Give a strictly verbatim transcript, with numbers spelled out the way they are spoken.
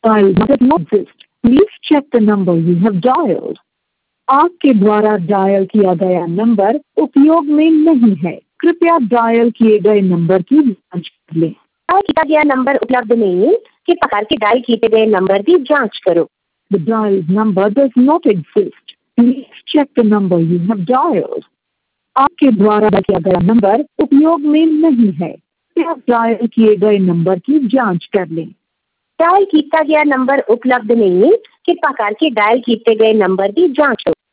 dial does not exist. Please check the number you have dialed. आपके द्वारा dial किया गया नंबर उपयोग में नहीं है, कृपया डायल किए गए नंबर की जांच कर लें। डायल किया गया नंबर उपलब्ध नहीं है, कृपया करके डायल किए गए नंबर की जांच करो। The dialed number does not exist. Please check the number you have dialed. आपके द्वारा डायल किया गया नंबर उपयोग में नहीं है, कृपया डायल किए गए नंबर की जांच कर लें। डायल किया गया नंबर उपलब्ध नहीं है, कृपया करके डायल किए गए नंबर की जांच करो।